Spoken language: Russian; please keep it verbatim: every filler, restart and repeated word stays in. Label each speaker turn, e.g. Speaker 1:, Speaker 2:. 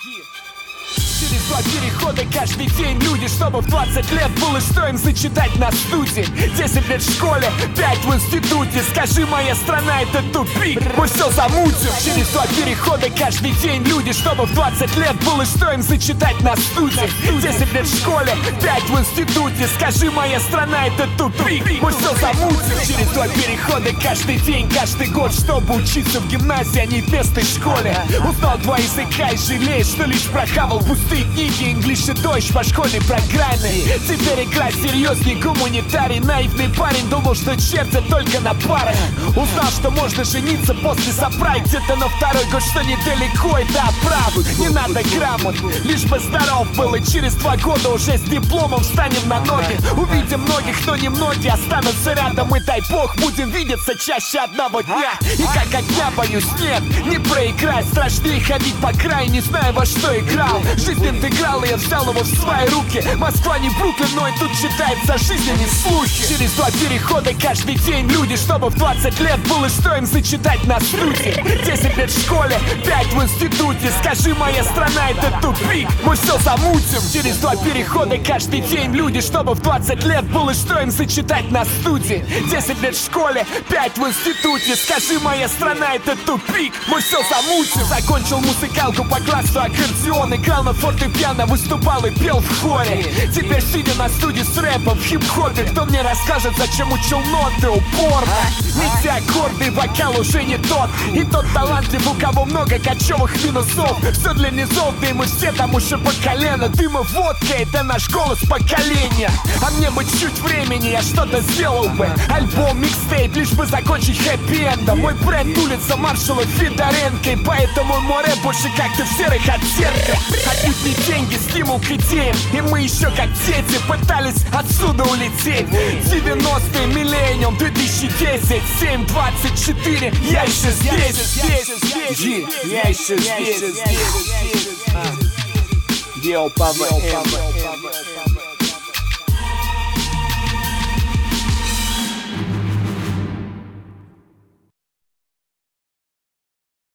Speaker 1: Через два перехода каждый день люди, чтобы в двадцать лет было что им зачитать на студии. Десять лет в школе, пять в институте. Скажи, моя страна это тупик, мы все замутим. Через два перехода каждый день люди, чтобы в двадцать лет было что им зачитать на студии. Десять лет в школе, пять в институте. Скажи, моя страна это тупик, мы все замутим. Через два перехода каждый день, каждый год, чтобы учиться в гимназии, а не в местной школе. Узнал два языка и жалеешь, что лишь прохавал пустые книги, инглиш и дождь по школьной программе. Теперь игра серьезный гуманитарий. Наивный парень думал, что чертят только на парах. Узнал, что можно жениться после заправить где-то на второй год, что недалеко это оправы. Не надо грамот, лишь бы здоров был. И через два года уже с дипломом встанем на ноги. Увидим многих, но немногие останутся рядом. И дай бог будем видеться чаще одного дня. И как огня боюсь, нет, не проиграть. Страшнее ходить по краю, не зная во что играл. Жизнь интеграл, и я взял его в свои руки. Москва не Бруклин, но и тут читается жизненные слухи. Через два перехода каждый день люди, чтобы в двадцать лет было что им зачитать на студии. Десять лет в школе, пять в институте. Скажи, моя страна это тупик, мы все замутим. Через два перехода каждый день люди, чтобы в двадцать лет было что им зачитать на студии. Десять лет в школе, пять в институте. Скажи, моя страна это тупик, мы все замутим. Закончил музыкалку по классу аккордеон, играл на фортепиано, выступал и пел в хоре. Теперь сидя на студии с рэпом в хип-хопе, кто мне расскажет, зачем учил ноты упорно? Не те аккорды, вокал уже не тот. И тот талантлив, у кого много кочевых минусов. Все для низов, да и мы все там уже по колено. Дым и водка, это наш голос поколения. А мне бы чуть времени, я что-то сделал бы. Альбом, микстейп, лишь бы закончить хэппи-эндом. Мой бренд улица маршала Федоренко. И поэтому мой рэп больше как-то в серых оттенках. Отнюдь не деньги, стимул к идеям. И мы еще как дети пытались отсюда улететь. Девяностые, миллениум, две тысячи десять, семь, двадцать четыре. Я еще здесь, здесь, здесь. Я еще здесь, здесь. Йоу, Пава,